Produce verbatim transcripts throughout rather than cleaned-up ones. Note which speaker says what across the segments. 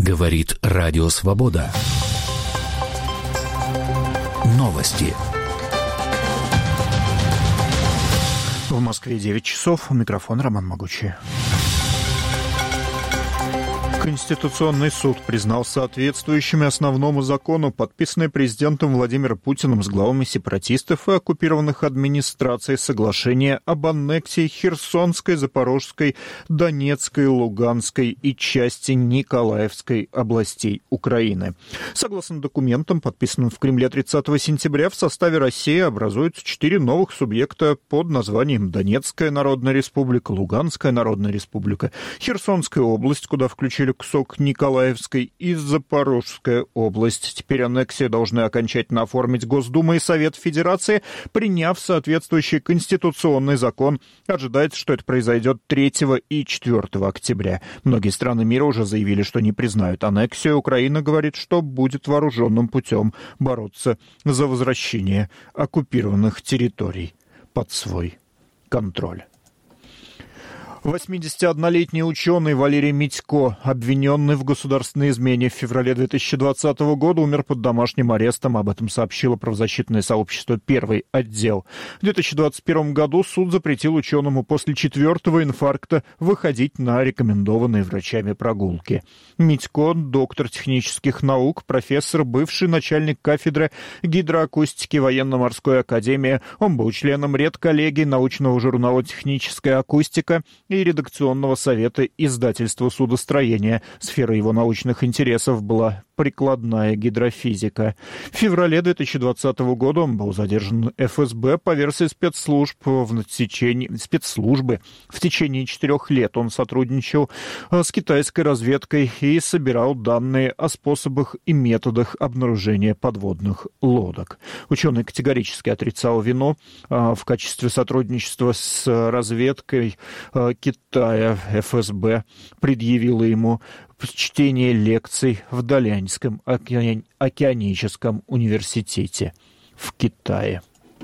Speaker 1: Говорит Радио Свобода. Новости.
Speaker 2: В Москве девять часов. Микрофон Роман Могучий. Конституционный суд признал соответствующими основному закону, подписанное президентом Владимиром Путиным с главами сепаратистов и оккупированных администраций соглашение об аннексии Херсонской, Запорожской, Донецкой, Луганской и части Николаевской областей Украины. Согласно документам, подписанным в Кремле тридцатого сентября, в составе России образуются четыре новых субъекта под названием Донецкая Народная Республика, Луганская Народная Республика, Херсонская область, куда включили кусок Николаевской, и Запорожская область. Теперь аннексию должны окончательно оформить Госдума и Совет Федерации, приняв соответствующий конституционный закон. Ожидается, что это произойдет третьего и четвёртого октября. Многие страны мира уже заявили, что не признают аннексию. Украина говорит, что будет вооруженным путем бороться за возвращение оккупированных территорий под свой контроль. восьмидесятиоднолетний ученый Валерий Митько, обвиненный в государственной измене, в феврале две тысячи двадцатого года умер под домашним арестом. Об этом сообщило правозащитное сообщество «Первый отдел». В две тысячи двадцать первом году суд запретил ученому после четвертого инфаркта выходить на рекомендованные врачами прогулки. Митько, доктор технических наук, профессор, бывший начальник кафедры гидроакустики Военно-морской академии. Он был членом редколлегии научного журнала «Техническая акустика» и редакционного совета издательства «Судостроение». Сферой его научных интересов была прикладная гидрофизика. В феврале две тысячи двадцатого года он был задержан эф эс бэ по версии спецслужб в течение, спецслужбы. В течение четырех лет он сотрудничал с китайской разведкой и собирал данные о способах и методах обнаружения подводных лодок. Ученый категорически отрицал вину. В качестве сотрудничества с разведкой Китая эф эс бэ предъявила ему чтение лекций в Даляньском океаническом университете в Китае.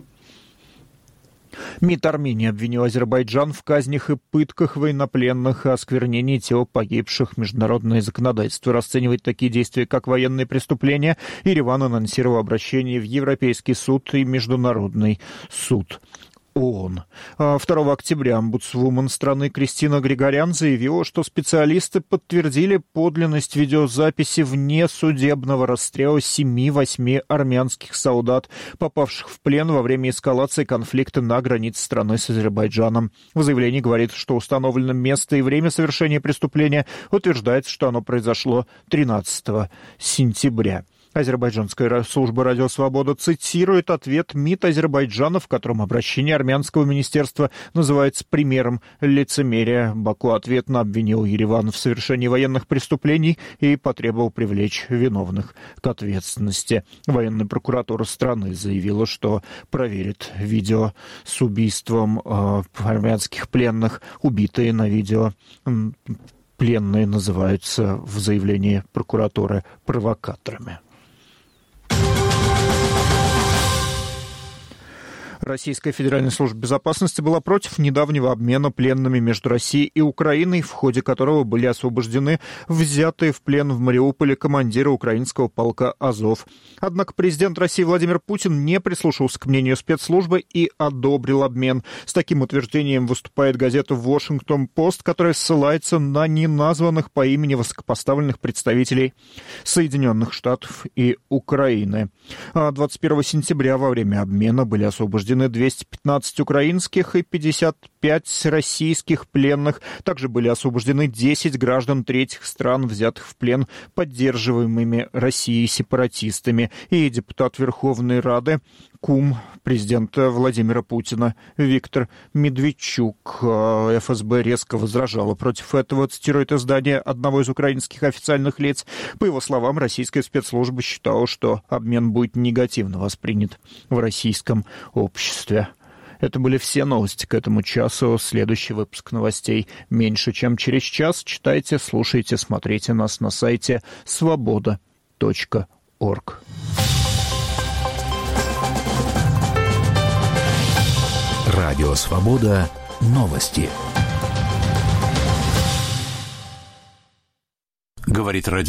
Speaker 2: МИД Армении обвинил Азербайджан в казнях и пытках военнопленных и осквернении тел погибших. Международное законодательство расценивает такие действия как военные преступления. Ереван анонсировал обращение в Европейский суд и Международный суд ООН. второго октября омбудсвумен страны Кристина Григорян заявила, что специалисты подтвердили подлинность видеозаписи внесудебного расстрела семи-восьми армянских солдат, попавших в плен во время эскалации конфликта на границе страны с Азербайджаном. В заявлении говорится, что установлено место и время совершения преступления. Утверждается, что оно произошло тринадцатого сентября. Азербайджанская служба «Радио Свобода» цитирует ответ МИД Азербайджана, в котором обращение армянского министерства называется примером лицемерия. Баку ответно обвинил Ереван в совершении военных преступлений и потребовал привлечь виновных к ответственности. Военная прокуратура страны заявила, что проверит видео с убийством э, армянских пленных. Убитые на видео пленные называются в заявлении прокуратуры провокаторами. Российская Федеральная служба безопасности была против недавнего обмена пленными между Россией и Украиной, в ходе которого были освобождены взятые в плен в Мариуполе командиры украинского полка «Азов». Однако президент России Владимир Путин не прислушался к мнению спецслужбы и одобрил обмен. С таким утверждением выступает газета «Вашингтон-Пост», которая ссылается на неназванных по имени высокопоставленных представителей Соединенных Штатов и Украины. двадцать первого сентября во время обмена были освобождены двести пятнадцать украинских и пятьдесят пять российских пленных. Также были освобождены десять граждан третьих стран, взятых в плен поддерживаемыми Россией сепаратистами. И депутат Верховной Рады, кум президента Владимира Путина Виктор Медведчук. эф эс бэ резко возражала против этого, цитирует издание одного из украинских официальных лиц. По его словам, российская спецслужба считала, что обмен будет негативно воспринят в российском обществе. Это были все новости к этому часу. Следующий выпуск новостей меньше, чем через час. Читайте, слушайте, смотрите нас на сайте свобода точка орг.
Speaker 1: Радио Свобода. Новости. Говорит радио.